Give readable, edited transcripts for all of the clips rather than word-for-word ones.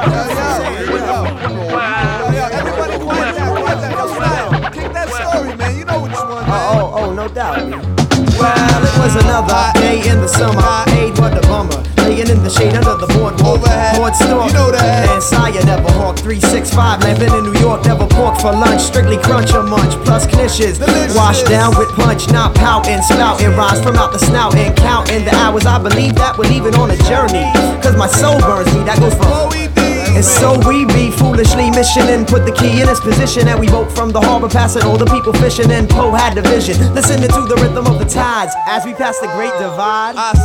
Everybody quiet down, quiet down. Yo, Sly, kick that story, man. You know which one, man. Oh, no doubt. Well, it was another day in the summer. Paid what a bummer. Laying in the shade under the boardwalk. Board store. You know that. And Sire never hawk 365. Living in New York, never pork for lunch. Strictly crunch or munch. Plus knishes. Washed down with punch. Not pouting. Spouting rhymes from out the snout. And counting the hours. I believe that we're leaving on a journey. Cause my soul burns me. That goes from. And so we be foolishly missioning. Put the key in its position. And we boat from the harbor, passing all the people fishing. And Poe had the vision, listening to the rhythm of the tides as we pass the great divide. I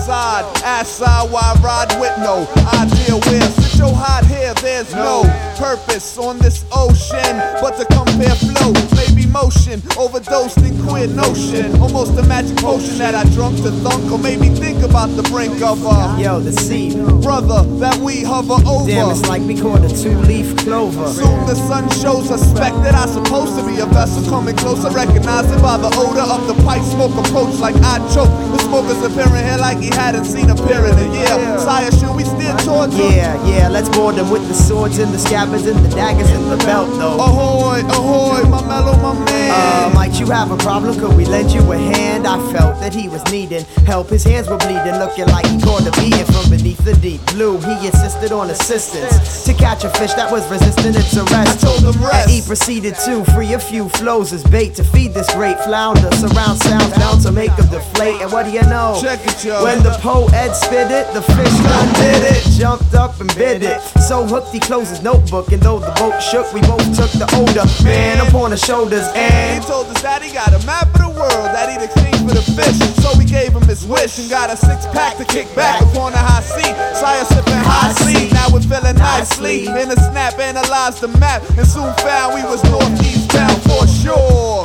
side, why ride with no idea where. Sit your hot hair, there's no purpose on this ocean but to compare flow, maybe motion, overdosed in queer notion. Almost a magic potion that I drunk to thunk, or made me think about the brink of yo, the sea, brother, that we hover over. Damn, it's like we caught a two-leaf clover. Soon the sun shows, suspect that I'm supposed to be a vessel coming closer. Recognize it by the odor of the pipe smoke approach like I choke. The smoker's appearing here like he hadn't seen a pair in a year. Sire, should we steer towards him? Yeah, let's board them with the swords and the scabbards and the daggers and the belt though. Ahoy, ahoy, my mellow, my man. Might you have a problem? Could we lend you a hand? I felt that he was needing help. His hands were bleeding, looking like he caught a beating from beneath the deep blue. He insisted on assistance to catch a fish that was resisting its arrest. I told him rest. And he proceeded to free a few flows as bait to feed this great flounder. Surround sounds down to make him deflate. And what do you know? Check it, yo. When the poet spit it, the fish done did it. Jumped up and bit it. So hooked he closed his notebook, and though the boat shook, we both took the older man upon the shoulders. And he told us that he got a map of the world that he'd exchange for the fish. So we gave him his wish and got a 6-pack to kick back upon a high seat. Sire sipping high seat. Now we're feeling nicely. In a snap, analyzed the map, and soon found we was northeast bound for sure.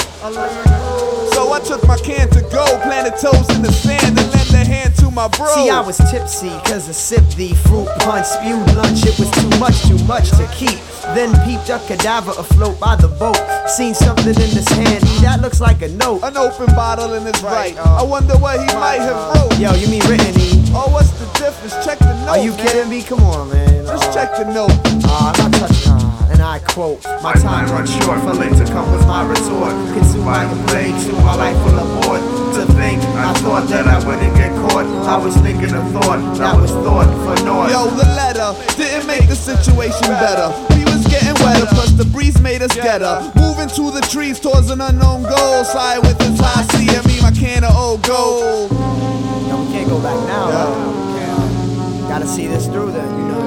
So I took my can to go, planted toes in the sand, and lent a hand to my bro. See, I was tipsy, cause I sipped the fruit punch, spewed lunch, it was too much to keep. Then peeped a cadaver afloat by the boat. Seen something in his hand, that looks like a note. An open bottle in his right. I wonder what he might have wrote. Yo, you mean written, E? Oh, what's the difference? Check the note. Are you kidding me? Come on, man. Just check the note. I'm not touching. And I quote, my time runs short, for late to come was my retort. Consumed by complaint, to my life full of bored. To think, I thought that I wouldn't get caught. I was thinking a thought, that was thought for naught. Yo, the letter didn't make the situation better. We was getting wetter, plus the breeze made us getter. Moving to the trees towards an unknown goal. Side with his high C and me, my can of old gold. Yo, we can't go back now, though. Gotta see this through then, you know.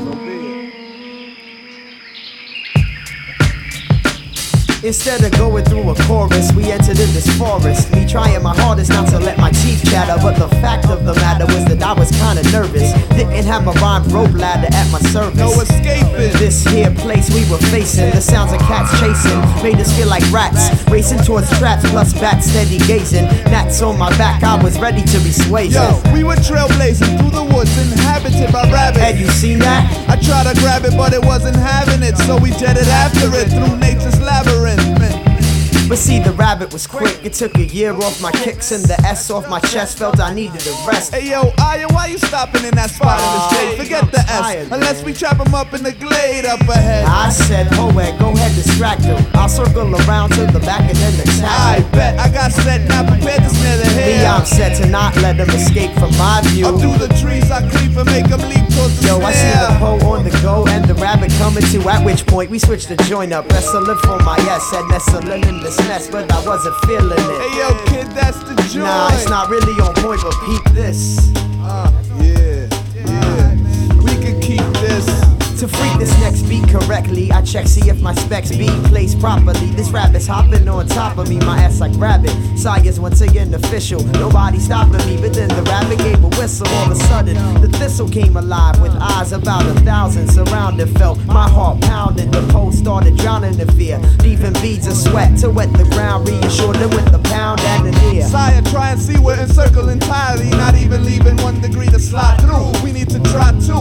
Instead of going through a chorus, we entered in this forest. Me trying my hardest not to let my teeth chatter, but the fact of the matter was that I was kinda nervous. Didn't have my rhyme rope ladder at my service. No escaping. This here place we were facing, the sounds of cats chasing made us feel like rats, racing towards traps, plus bats steady gazing. Gnats on my back, I was ready to be swayed. Yo, we were trailblazing through the woods, inhabited by rabbits. Had you seen that? I tried to grab it, but it wasn't having it, so we jetted after it through nature's labyrinth. But see, the rabbit was quick. It took a year off my kicks and the S off my chest. Felt I needed a rest. Hey yo, Aya, why you stopping in that spot in the shade? Forget the S, unless we trap him up in the glade up ahead. I said, poet, go ahead, distract him. I'll circle around to the back and then attack. I bet I got set, not prepared to snare the hair. Me, I'm set to not let him escape from my view. Up through the trees I creep and make him leap towards the Yo, snare. I see the Poe on the go and the rabbit coming to. At which point we switched the joint up. Wrestling for my S, said nestling in this nest, but I wasn't feeling it. Hey yo, kid, that's the joint. Nah, it's not really on point, but peep this. Yeah. We can keep this. To freak this next beat correctly, I check, see if my specs be placed properly. This rabbit's hopping on top of me, my ass like rabbit. Sire's once again official, nobody stopping me. But then the rabbit gave a whistle. All of a sudden, the thistle came alive with eyes about 1,000 surrounded. Felt my heart pounding, the Poe started drowning in fear, leaving beads of sweat to wet the ground. Reassured them with the pound and the ear. Sire, try and see we're encircled entirely, not even leaving 1 degree to slide through. We need to try to make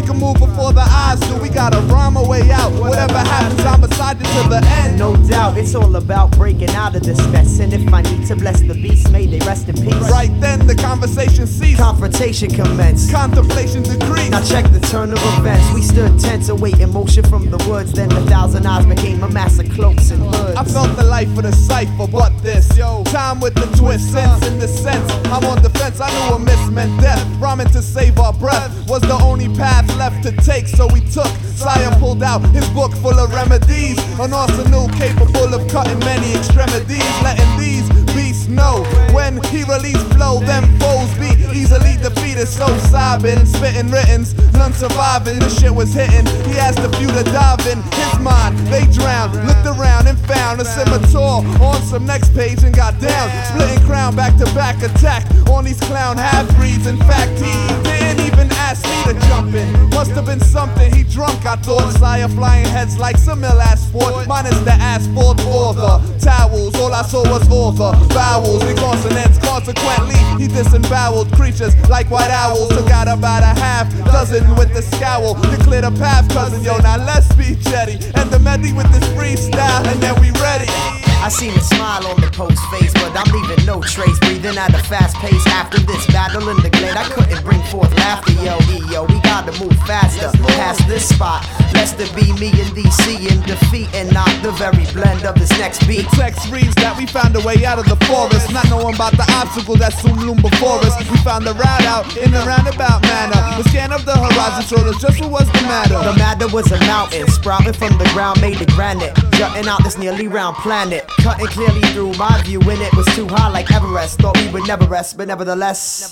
make a move before the eyes do. We gotta rhyme our way out. Whatever happens, I'm beside you to the end. No doubt, it's all about breaking out of this mess. And if I need to bless the beast, may they rest in peace. Right then, the conversation ceased. Confrontation commenced. Contemplation decreased. Now check the turn of events. We stood tense, awaiting motion from the woods. Then 1,000 eyes became a mass of cloaks and hoods. I felt the life of the cipher, but this, yo, time with the twist, sense in the sense. I'm on defense, I knew a miss meant death. Rhyming to save our breath was the only path left to take, so we took. Sire pulled out his book full of remedies, an arsenal capable of cutting many extremities, letting these beasts know when he released flow, them foes be easily defeated. So sobbing, spitting writtens, none surviving. The shit was hitting. He asked a few to dive in his mind. They drowned, looked around and found a scimitar on some next page and got down. Splitting crown, back to back attack on these clown half-breeds. In fact, he didn't even ask me to jump in. Must have been something he drunk, I thought. Sire flying heads like some ill asphalt, minus the asphalt or the towels. All I saw was all the vowels, the consonants. Consequently, he disemboweled creatures like white owls. Took out about a half dozen with the scowl to clear the path, cousin. Yo, now let's be jetty and the medley with this freestyle, and then we ready. I seen a smile on the post face, but I'm leaving no trace. Breathing at a fast pace after this battle in the glade. I couldn't bring forth laughter, yo, we gotta move faster past this spot. Lest it be me and DC in defeat and not the very blend of this next beat. The text reads that we found a way out of the forest, not knowing about the obstacle that soon loomed before us. We found the route out in a roundabout manner. The scan of the horizon showed us just what was the matter. The matter was a mountain sprouting from the ground made of granite, jutting out this nearly round planet. Cutting clearly through my view when it was too high like Everest. Thought we would never rest, but nevertheless.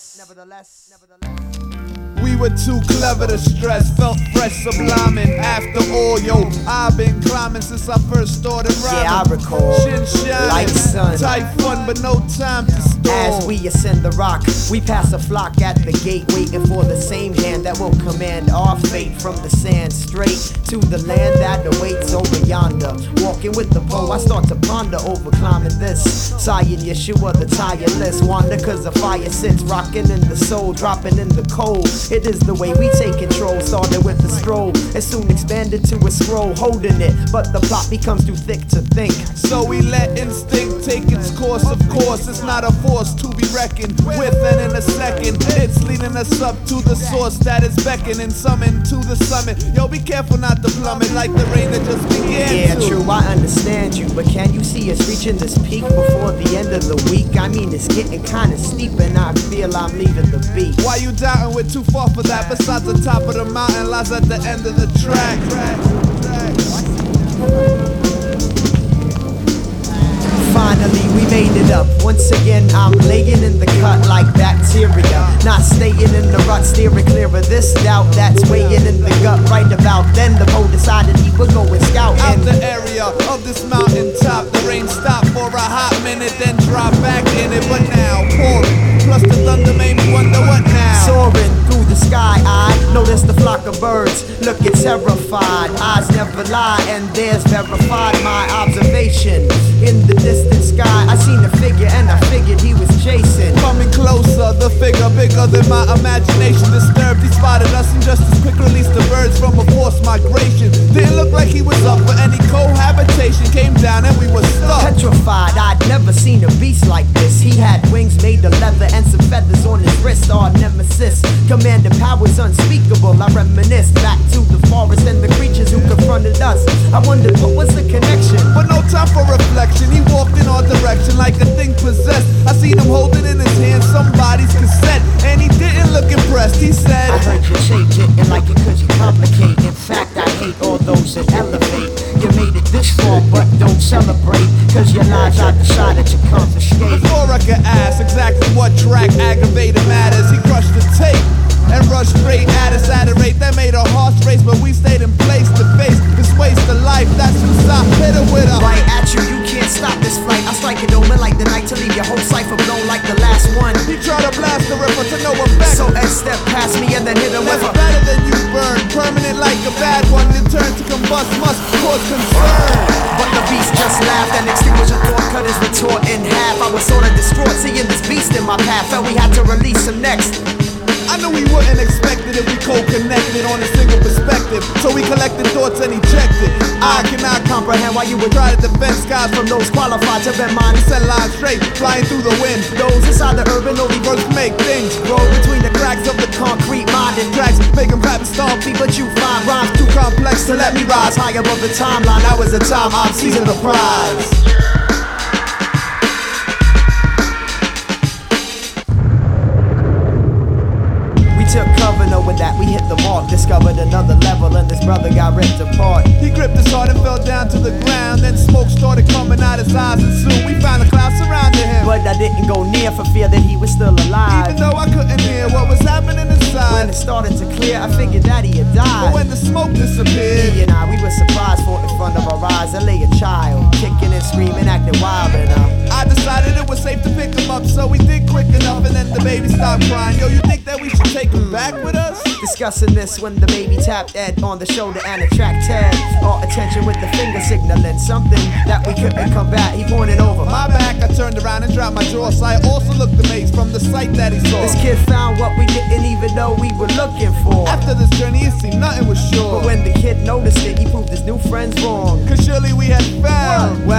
We were too clever to stress, felt fresh, subliming. After all, yo, I've been climbing since I first started rhyming. Yeah, I recall. Shin shining, like sun. tight fun, but no time to stall. As we ascend the rock, we pass a flock at the gate, waiting for the same hand that will command our fate. From the sand straight to the land that awaits over yonder. Walking with the pole, I start to ponder over climbing this. Sighing Yeshua, the tireless wander, cause the fire sits rocking in the soul, dropping in the cold. It is the way we take control. Started with a stroll and soon expanded to a scroll, holding it, but the plot becomes too thick to think. So we let instinct take its course. Of course, it's not a force to be reckoned with, and in a second, it's leading us up to the source that is beckoning, summoned to the summit. Yo, be careful not to plummet like the rain that just began. Yeah, true, I understand you, but can you see us reaching this peak before the end of the week? I mean, it's getting kinda steep and I feel I'm leaving the beat. Why you doubting? We're too far for that. Besides, the top of the mountain lies at the end of the track. Finally, we made it up. Once again, I'm laying in the cut like bacteria. Not staying in the rut, steering clear of this doubt that's weighing in the gut. Right about then, the pole decided he would go and scout. Out the area of this mountain top, the rain stopped for a hot minute, then dropped back in it. But now, pouring, plus the thunder made me wonder what now. Soaring through the sky, I noticed the flock of birds looking terrified. Eyes never lie, and there's verified my observation. In the distant sky, I seen a figure and I figured he was chasing. Coming closer, the figure bigger than my imagination. Disturbed, he spotted us and just as quick released the birds from a forced migration. Didn't look like he was up for any cohabitation. Came down and we were stuck. Petrified, I'd never seen a beast like this. He had wings made of leather and some feathers on his wrist. Our nemesis, commanding powers unspeakable. I reminisce back to the forest and the creatures who confronted us. I wondered what was the connection, but no time for reflection. He walked in our direction like a thing possessed. I seen him holding in his hand somebody's cassette, and he didn't look impressed. He said, I heard you change it and like it cause you complicate. In fact, I hate all those that elevate. You made it this far, but don't celebrate, cause your lives I decided to confiscate. Before I could ask exactly what track aggravated matters, he crushed the tape and rushed straight at us at a rate that made our hearts race. But we stayed in place to face this waste of life. That's who stopped, hit it with a right at you, you can't stop this flight. I strike it open like the night to leave your whole cipher blown like the last one. He tried to blast the river to no effect. So Ed stepped past me and then hit him with a better than you burn, permanent like a bad one. Then turn to combust must cause concern. But the beast just laughed and extinguished a thought, cut his retort in half. I was sorta distraught seeing this beast in my path, felt we had to release him next. I knew we wouldn't expect it if we co-connected We collected thoughts and ejected. I cannot comprehend why you would try to defend skies from those qualified to bend mine. set lines straight, flying through the wind. Those inside the urban only Words make things grow between the cracks of the concrete mind and tracks, make them rap and stomp. but you find rhymes Too complex to let me rise high above the timeline. Now is the time I'm seizing the prize. Took cover, knowing that we hit the mark. Discovered another level, and this brother got ripped apart. He gripped his heart and fell down to the ground. Then smoke started coming out his eyes, and soon we found the clouds surrounding him. But I didn't go near for fear that he was still alive. Even though I couldn't hear what was happening When inside. it started to clear, I figured that he had But died. when the smoke disappeared, He and I, we were surprised, for in front of our eyes, there lay a child, kicking and screaming, acting wild, and I decided it was safe to pick him up, so we did quick enough, and then the baby stopped crying. Yo, you think that we should take him back with us? discussing this when the baby tapped Ed on the shoulder and attracted our attention with the finger signaling something that we couldn't combat. He pointed over My back, I turned around and dropped my jaw, so I also looked amazed from the sight that he saw. This kid found what we didn't even know we were looking for. After this journey, it seemed nothing was sure. But when the kid noticed it, he proved his new friends wrong. Cause surely we had found